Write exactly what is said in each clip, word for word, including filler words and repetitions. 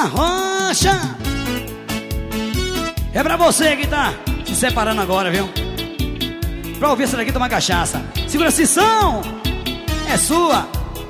A Rocha. É pra você que tá se separando agora, viu? Pra ouvir essa daqui, tomar cachaça. Segura a sessão, é sua.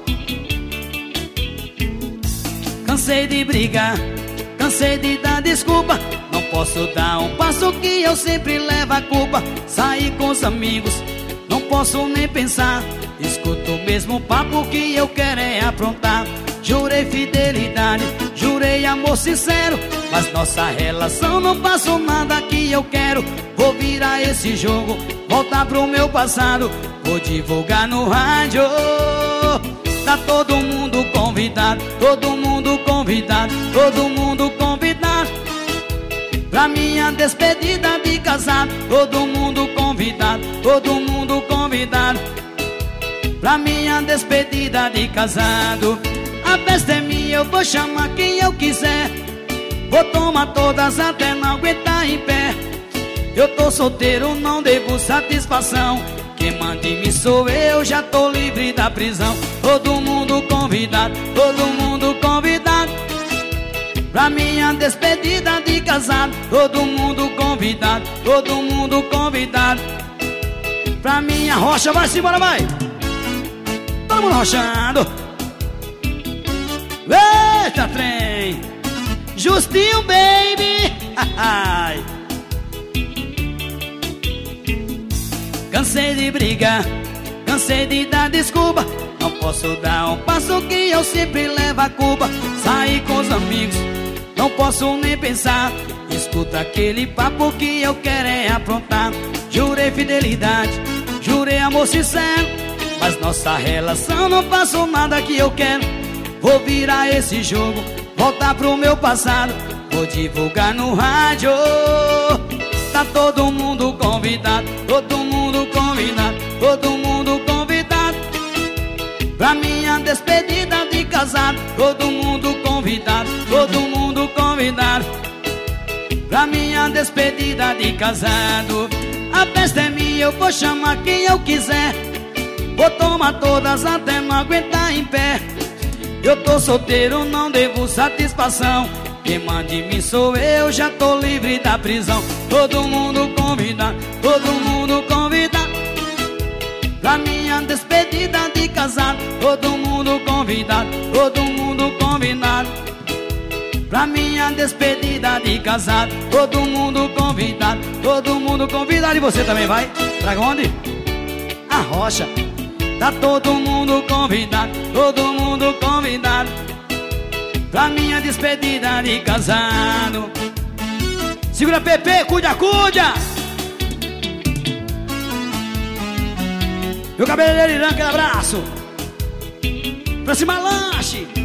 Cansei de brigar, cansei de dar desculpa. Não posso dar um passo que eu sempre levo a culpa. Sair com os amigos, não posso nem pensar. Escuto o mesmo papo que eu quero é aprontar. Jurei fidelidade, jurei amor sincero, mas nossa relação não passou nada que eu quero. Vou virar esse jogo, voltar pro meu passado. Vou divulgar no rádio. Tá todo mundo convidado, todo mundo convidado, todo mundo convidado pra minha despedida de casado. Todo mundo convidado, todo mundo convidado pra minha despedida de casado. A festa é minha, eu vou chamar quem eu quiser. Vou tomar todas até não aguentar em pé. Eu tô solteiro, não devo satisfação. Quem manda em mim sou eu, já tô livre da prisão. Todo mundo convidado, todo mundo convidado pra minha despedida de casado. Todo mundo convidado, todo mundo convidado pra minha rocha. Vai-se embora, vai! Todo mundo rochando. Eita, trem! Justinho, baby! Ai. Cansei de brigar, cansei de dar desculpa. Não posso dar um passo que eu sempre levo a culpa. Sair com os amigos, não posso nem pensar. Escuta aquele papo que eu quero é aprontar. Jurei fidelidade, jurei amor sincero, mas nossa relação não passou nada que eu quero. Vou virar esse jogo, voltar pro meu passado. Vou divulgar no rádio. Tá todo mundo convidado, todo mundo convidado, todo mundo convidado pra minha despedida de casado. Todo mundo convidado, todo mundo convidado pra minha despedida de casado. A festa é minha, eu vou chamar quem eu quiser. Vou tomar todas até não aguentar em pé. Eu tô solteiro, não devo satisfação. Quem manda em mim sou eu, já tô livre da prisão. Todo mundo convidado, todo mundo convidado pra minha despedida de casado. Todo mundo convidado, todo mundo convidado pra minha despedida de casado. Todo mundo convidado, todo mundo convidado. E você também vai? Pra onde? A Rocha. Tá todo mundo convidado, todo mundo convidado pra minha despedida de casado. Segura Pepe, cuida, cuida. Meu cabeleireiro Irã, aquele abraço. Pra cima, lanche.